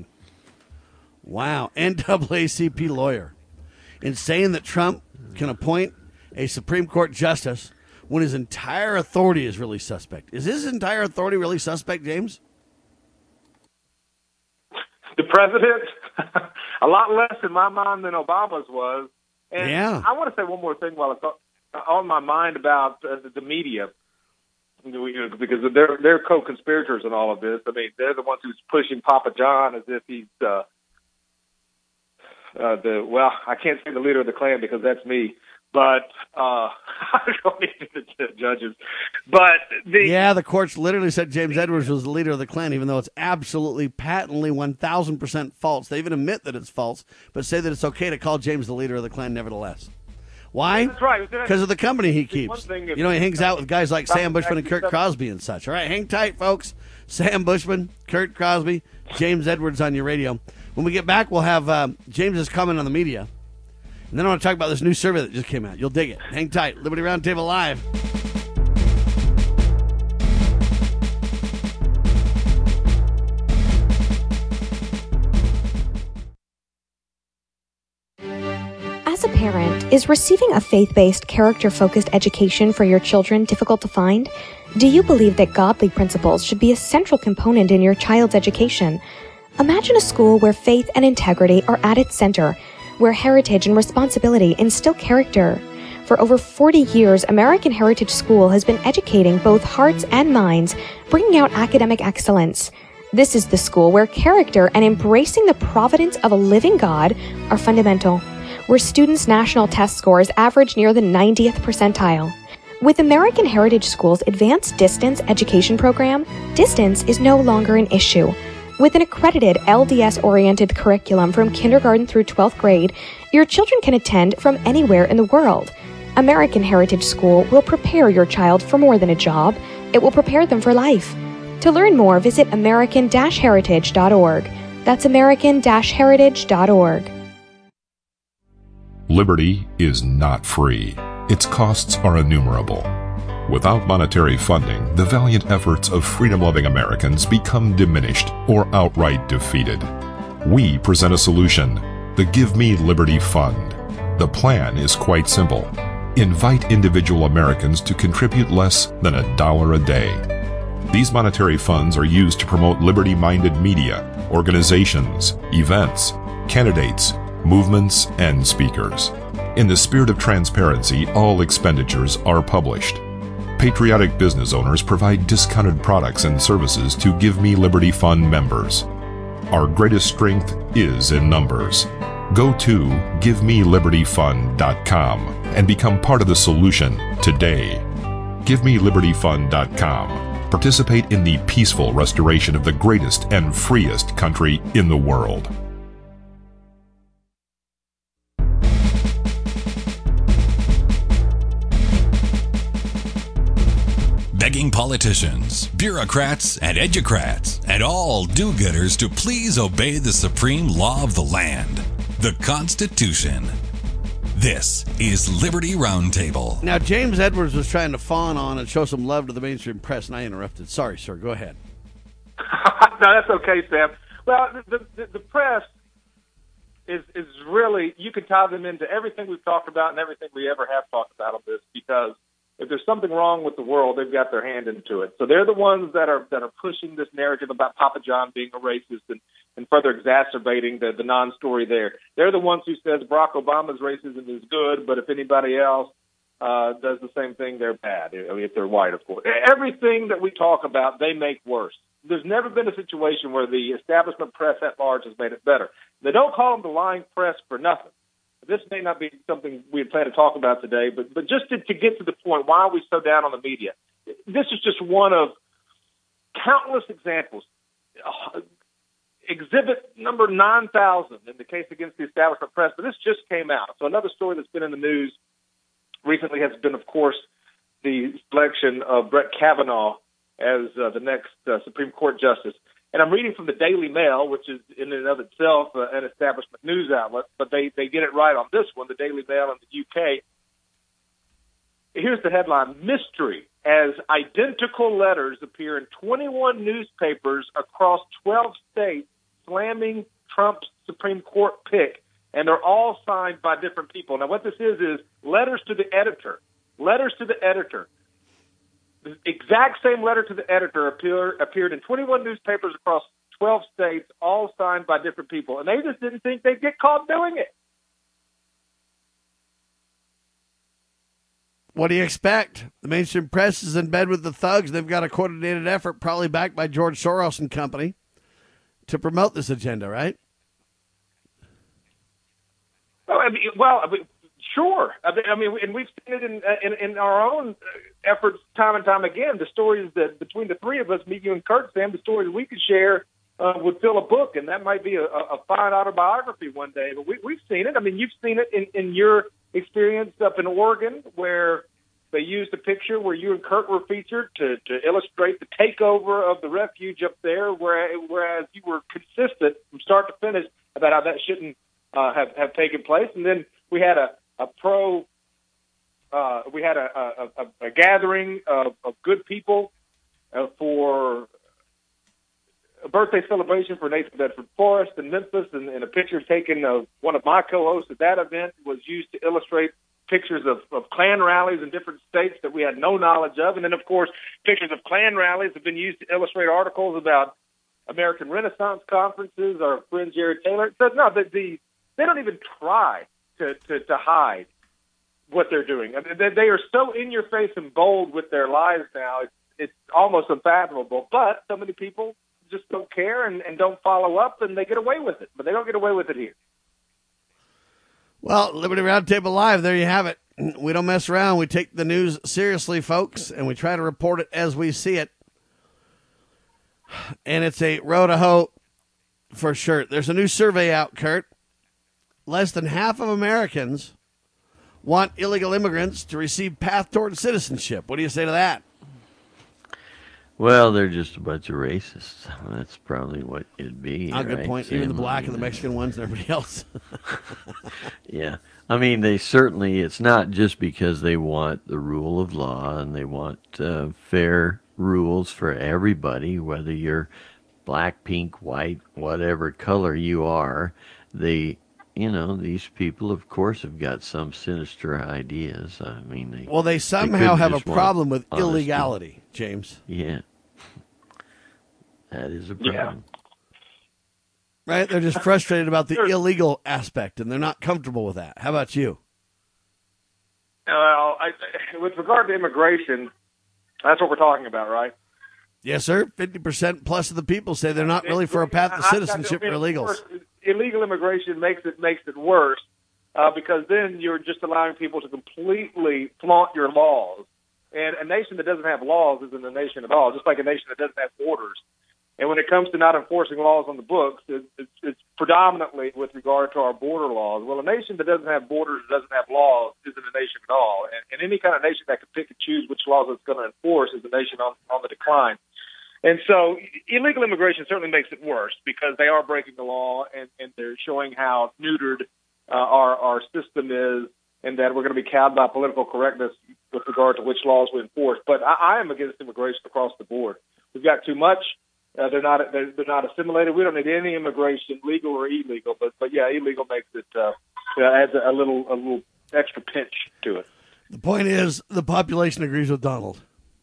Wow. NAACP lawyer. In saying that Trump can appoint a Supreme Court justice when his entire authority is really suspect. Is his entire authority really suspect, James? The president? A lot less in my mind than Obama's was. And yeah. I want to say one more thing while it's on my mind about the media. Because they're co-conspirators in all of this. I mean, they're the ones who's pushing Papa John as if he's I can't say the leader of the Klan because that's me. But I don't need the judges. But the courts literally said James Edwards was the leader of the Klan, even though it's absolutely, patently, 1,000% false. They even admit that it's false, but say that it's okay to call James the leader of the Klan nevertheless. Why? That's right. Because of the company he keeps. He hangs out with guys like Sam Bushman and Kurt Crosby and such. All right, hang tight, folks. Sam Bushman, Kurt Crosby, James Edwards on your radio. When we get back, we'll have James's comment on the media. And then I want to talk about this new survey that just came out. You'll dig it. Hang tight. Liberty Roundtable Live. As a parent, is receiving a faith-based, character-focused education for your children difficult to find? Do you believe that godly principles should be a central component in your child's education? Imagine a school where faith and integrity are at its center, where heritage and responsibility instill character. For over 40 years, American Heritage School has been educating both hearts and minds, bringing out academic excellence. This is the school where character and embracing the providence of a living God are fundamental, where students' national test scores average near the 90th percentile. With American Heritage School's Advanced Distance Education Program, distance is no longer an issue. With an accredited LDS-oriented curriculum from kindergarten through 12th grade, your children can attend from anywhere in the world. American Heritage School will prepare your child for more than a job. It will prepare them for life. To learn more, visit American-Heritage.org. That's American-Heritage.org. Liberty is not free. Its costs are innumerable. Without monetary funding, the valiant efforts of freedom-loving Americans become diminished or outright defeated. We present a solution, the Give Me Liberty Fund. The plan is quite simple. Invite individual Americans to contribute less than $1 a day. These monetary funds are used to promote liberty-minded media, organizations, events, candidates, movements, and speakers. In the spirit of transparency, all expenditures are published. Patriotic business owners provide discounted products and services to Give Me Liberty Fund members. Our greatest strength is in numbers. Go to GiveMeLibertyFund.com and become part of the solution today. GiveMeLibertyFund.com. Participate in the peaceful restoration of the greatest and freest country in the world. Begging politicians, bureaucrats, and educrats, and all do-gooders to please obey the supreme law of the land, the Constitution. This is Liberty Roundtable. Now, James Edwards was trying to fawn on and show some love to the mainstream press, and I interrupted. Sorry, sir. Go ahead. No, that's okay, Sam. Well, the press is really, you can tie them into everything we've talked about and everything we ever have talked about on this, because if there's something wrong with the world, they've got their hand into it. So they're the ones that are pushing this narrative about Papa John being a racist and further exacerbating the non-story there. They're the ones who says Barack Obama's racism is good, but if anybody else does the same thing, they're bad. I mean, if they're white, of course. Everything that we talk about, they make worse. There's never been a situation where the establishment press at large has made it better. They don't call them the lying press for nothing. This may not be something we had planned to talk about today, but just to get to the point, why are we so down on the media? This is just one of countless examples. Exhibit number 9,000 in the case against the establishment press, but this just came out. So another story that's been in the news recently has been, of course, the selection of Brett Kavanaugh as the next Supreme Court justice. And I'm reading from the Daily Mail, which is in and of itself an establishment news outlet, but they get it right on this one, the Daily Mail in the UK. Here's the headline: Mystery, as identical letters appear in 21 newspapers across 12 states slamming Trump's Supreme Court pick, and they're all signed by different people. Now, what this is letters to the editor. Letters to the editor. The exact same letter to the editor appeared in 21 newspapers across 12 states, all signed by different people. And they just didn't think they'd get caught doing it. What do you expect? The mainstream press is in bed with the thugs. They've got a coordinated effort, probably backed by George Soros and company, to promote this agenda, right? Sure. I mean, and we've seen it in our own efforts time and time again. The stories that between the three of us, me, you, and Kurt, Sam, the stories we could share would fill a book, and that might be a fine autobiography one day. But we've seen it. I mean, you've seen it in your experience up in Oregon, where they used a picture where you and Kurt were featured to illustrate the takeover of the refuge up there, whereas you were consistent from start to finish about how that shouldn't have taken place. And then we had a gathering of good people for a birthday celebration for Nathan Bedford Forrest in Memphis, and a picture taken of one of my co-hosts at that event was used to illustrate pictures of Klan rallies in different states that we had no knowledge of. And then, of course, pictures of Klan rallies have been used to illustrate articles about American Renaissance conferences. Our friend Jared Taylor says, no, they don't even try to hide what they're doing. I mean, they are so in your face and bold with their lies now. It's almost unfathomable. But so many people just don't care and don't follow up, and they get away with it. But they don't get away with it here. Well, Liberty Roundtable Live, there you have it. We don't mess around. We take the news seriously, folks, and we try to report it as we see it. And it's a road to hoe for sure. There's a new survey out, Kurt. Less than half of Americans want illegal immigrants to receive path toward citizenship. What do you say to that? Well, they're just a bunch of racists. That's probably what it'd be. Good right? point. Even the black and the Mexican ones and everybody else. Yeah. I mean, it's not just because they want the rule of law and they want fair rules for everybody, whether you're black, pink, white, whatever color you are. These people, of course, have got some sinister ideas. I mean, they somehow have a problem with honesty. illegality, James. Yeah. That is a problem. Yeah. Right? They're just frustrated about the illegal aspect, and they're not comfortable with that. How about you? Well, with regard to immigration, that's what we're talking about, right? Yes, sir. 50% plus of the people say they're not really for a path to citizenship for illegals. Illegal immigration makes it worse because then you're just allowing people to completely flaunt your laws. And a nation that doesn't have laws isn't a nation at all, just like a nation that doesn't have borders. And when it comes to not enforcing laws on the books, it's predominantly with regard to our border laws. Well, a nation that doesn't have borders, doesn't have laws, isn't a nation at all. And any kind of nation that can pick and choose which laws it's going to enforce is a nation on the decline. And so illegal immigration certainly makes it worse because they are breaking the law and they're showing how neutered our system is and that we're going to be cowed by political correctness with regard to which laws we enforce. But I am against immigration across the board. We've got too much. They're not assimilated. We don't need any immigration, legal or illegal. But yeah, illegal makes it adds a little extra pinch to it. The point is, the population agrees with Donald.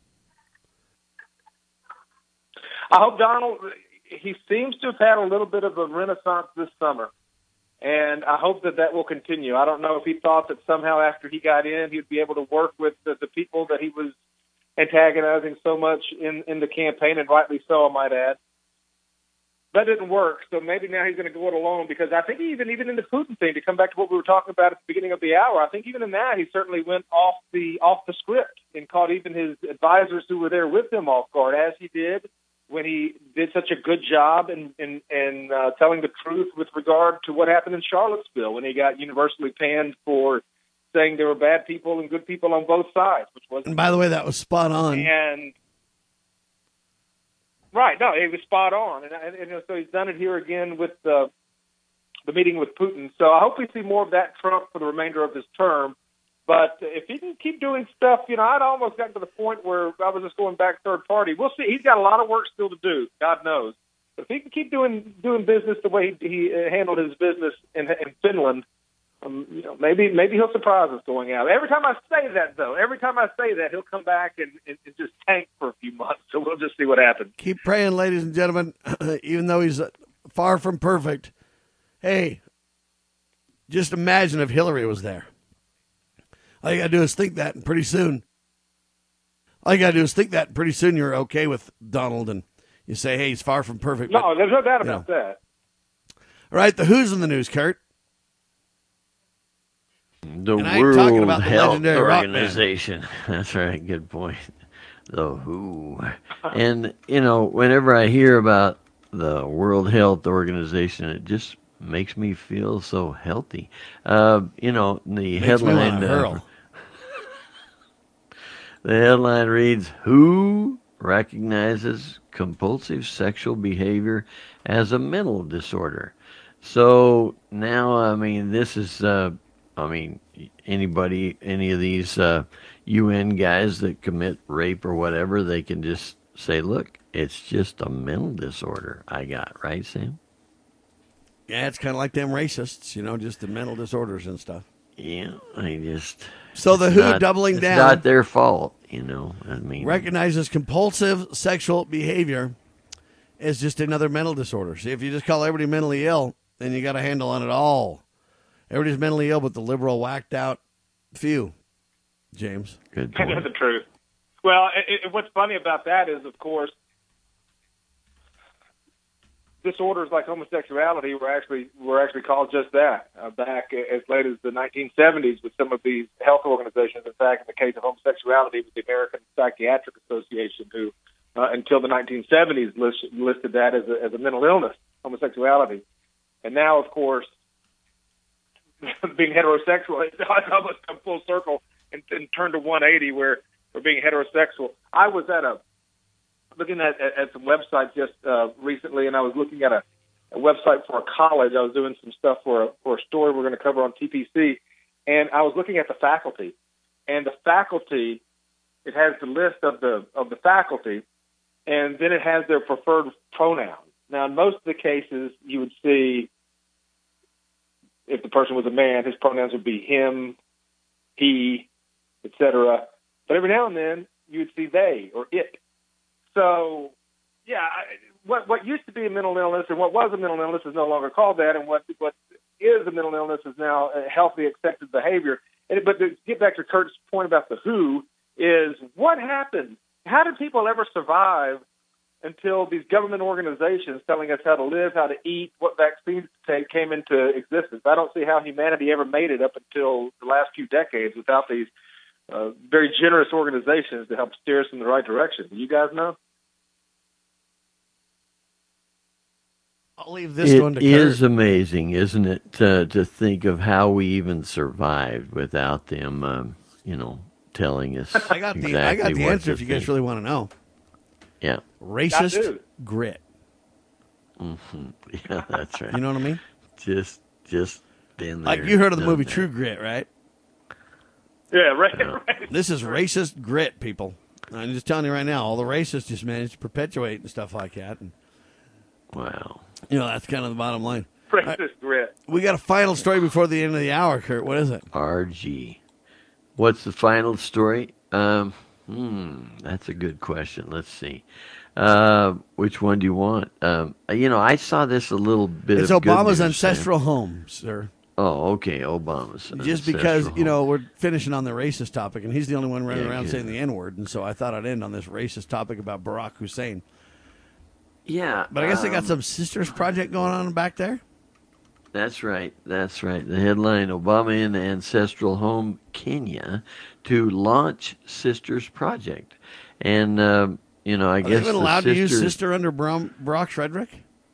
I hope Donald, he seems to have had a little bit of a renaissance this summer, and I hope that will continue. I don't know if he thought that somehow after he got in, he'd be able to work with the people that he was antagonizing so much in the campaign, and rightly so, I might add. That didn't work, so maybe now he's going to go it alone, because I think even in the Putin thing, to come back to what we were talking about at the beginning of the hour, I think even in that he certainly went off the script and caught even his advisors who were there with him off guard, as he did when he did such a good job in telling the truth with regard to what happened in Charlottesville, when he got universally panned for saying there were bad people and good people on both sides, which was. And by the way, that was spot on. And right, no, it was spot on, and so he's done it here again with the meeting with Putin. So I hope we see more of that Trump for the remainder of his term. But if he can keep doing stuff, I'd almost gotten to the point where I was just going back third party. We'll see. He's got a lot of work still to do, God knows. But if he can keep doing business the way he handled his business in Finland, maybe he'll surprise us going out. Every time I say that, he'll come back and just tank for a few months. So we'll just see what happens. Keep praying, ladies and gentlemen. Even though he's far from perfect, hey, just imagine if Hillary was there. All you got to do is think that, and pretty soon you're okay with Donald, and you say, hey, he's far from perfect. No, there's no doubt about that. All right, the Who's in the news, Kurt? The World Health Organization. That's right, good point. The WHO. And, whenever I hear about the World Health Organization, it just makes me feel so healthy. The headline... The headline reads, WHO recognizes compulsive sexual behavior as a mental disorder. So now, this is, anybody, any of these UN guys that commit rape or whatever, they can just say, look, it's just a mental disorder I got, right, Sam? Yeah, it's kind of like them racists, just the mental disorders and stuff. Yeah, So the WHO doubling down. It's not their fault, recognizes compulsive sexual behavior as just another mental disorder. See, if you just call everybody mentally ill, then you got a handle on it all. Everybody's mentally ill but the liberal whacked out few, James. Good point. That's the truth. Well, what's funny about that is, of course, disorders like homosexuality were actually called just that back as late as the 1970s with some of these health organizations. In fact, in the case of homosexuality, with the American Psychiatric Association, who until the 1970s listed that as a mental illness, homosexuality. And now, of course, being heterosexual, it's almost come full circle and turned to 180 where being heterosexual. I was at looking at some websites just recently, and I was looking at a website for a college. I was doing some stuff for a story we're going to cover on TPC, and I was looking at the faculty. And the faculty, it has the list of the faculty, and then it has their preferred pronoun. Now, in most of the cases, you would see, if the person was a man, his pronouns would be him, he, etc. But every now and then, you would see they or it. So, yeah, what used to be a mental illness and what was a mental illness is no longer called that, and what is a mental illness is now a healthy, accepted behavior. But to get back to Kurt's point about the WHO, is what happened? How did people ever survive until these government organizations telling us how to live, how to eat, what vaccines to take came into existence? I don't see how humanity ever made it up until the last few decades without these very generous organizations to help steer us in the right direction. Do you guys know? I'll leave this one to Kurt. It is amazing, isn't it, to think of how we even survived without them, telling us I got the answer if you guys really want to know. Yeah. Racist grit. Mm-hmm. Yeah, that's right. You know what I mean? Just been there. Like you heard of the movie True Grit, right? Yeah, right. This is racist grit, people. I'm just telling you right now, all the racists just managed to perpetuate and stuff like that. And, wow. That's kind of the bottom line. Racist grit. We got a final story before the end of the hour, Kurt. What is it? RG. What's the final story? That's a good question. Let's see. Which one do you want? I saw this a little bit. It's Obama's ancestral home, sir. Oh, okay, Obama's. Just because, we're finishing on the racist topic, and he's the only one running around saying the N-word, and so I thought I'd end on this racist topic about Barack Hussein. Yeah. But I guess they got some Sisters Project going on back there? That's right. The headline, Obama in ancestral home, Kenya, to launch Sisters Project. And, I guess Are they even allowed to use sister under Barack Frederick?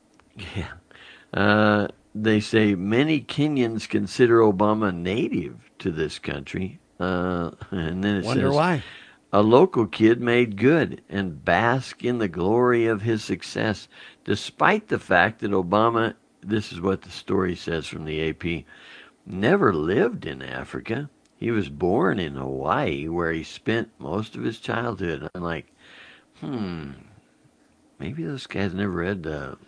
Yeah. They say many Kenyans consider Obama native to this country. And then it Wonder says, why. A local kid made good and bask in the glory of his success, despite the fact that Obama, this is what the story says from the AP, never lived in Africa. He was born in Hawaii, where he spent most of his childhood. I'm like, maybe those guys never read,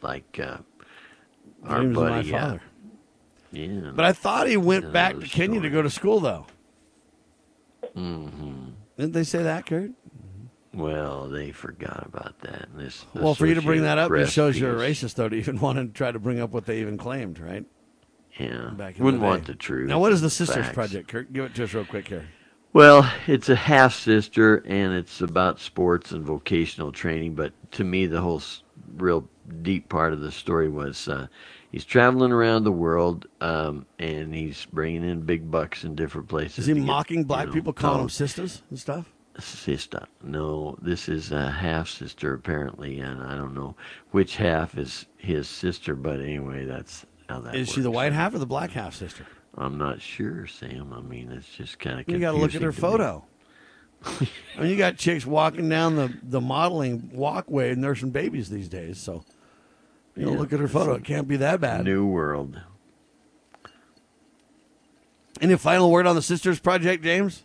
our James buddy. My father. Yeah. But I thought he went back to Kenya to go to school, though. Mm-hmm. Didn't they say that, Kurt? Well, they forgot about that. Well, for you to bring that up, it shows you're a Press racist, though, to even want to try to bring up what they even claimed, right? Yeah. Back in Wouldn't the day. want the truth. Now, what is the Sisters Facts. Project, Kurt? Give it to us real quick here. Well, it's a half-sister, and it's about sports and vocational training. But to me, the whole real deep part of the story was he's traveling around the world, and he's bringing in big bucks in different places. Is he mocking black people, calling them sisters and stuff? Sister. No, this is a half-sister, apparently, and I don't know which half is his sister, but anyway, that's how that Is works. she the white half or the black half sister? I'm not sure, Sam. I mean, it's just kind of You confusing. got to look at her to me. photo. I mean, you got chicks walking down the modeling walkway nursing babies these days, so look at her photo. It can't be that bad. New world. Any final word on the Sisters Project, James?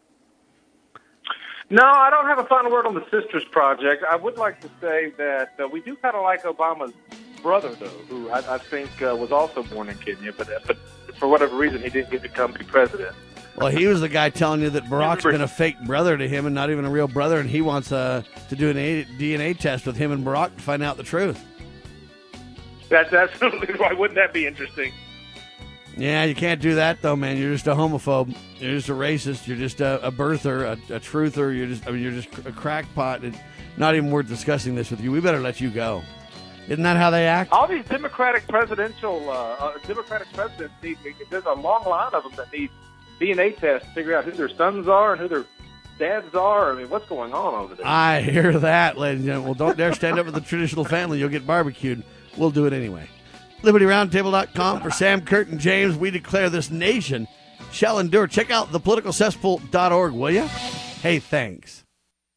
No, I don't have a final word on the Sisters Project. I would like to say that we do kind of like Obama's brother, though, who I think was also born in Kenya, but for whatever reason, he didn't get to become president. Well, he was the guy telling you that Barack's been a fake brother to him and not even a real brother, and he wants to do an DNA test with him and Barack to find out the truth. That's absolutely why. Wouldn't that be interesting? Yeah, you can't do that, though, man. You're just a homophobe. You're just a racist. You're just a birther, a truther. You're just a crackpot. It's not even worth discussing this with you. We better let you go. Isn't that how they act? All these Democratic presidents need. There's a long line of them that need DNA tests to figure out who their sons are and who their dads are. I mean, what's going on over there? I hear that, ladies and gentlemen. Well, don't dare stand up with the traditional family. You'll get barbecued. We'll do it anyway. LibertyRoundtable.com for Sam, Kurt, and James. We declare this nation shall endure. Check out thepoliticalcesspool.org, will you? Hey, thanks.